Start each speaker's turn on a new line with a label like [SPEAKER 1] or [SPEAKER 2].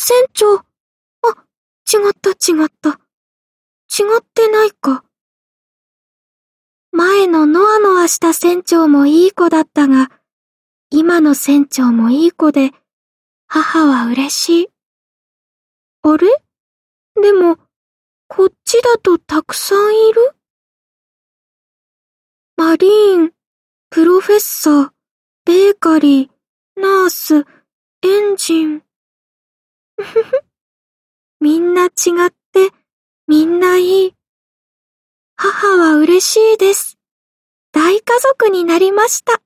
[SPEAKER 1] 船長。違った違った。違ってないか。前のノアノアした船長もいい子だったが、今の船長もいい子で、母は嬉しい。あれ？でも、こっちだとたくさんいる？マリーン、プロフェッサー、ベーカリー、ナース、エンジン。ふふふ。みんな違って、みんないい。母は嬉しいです。大家族になりました。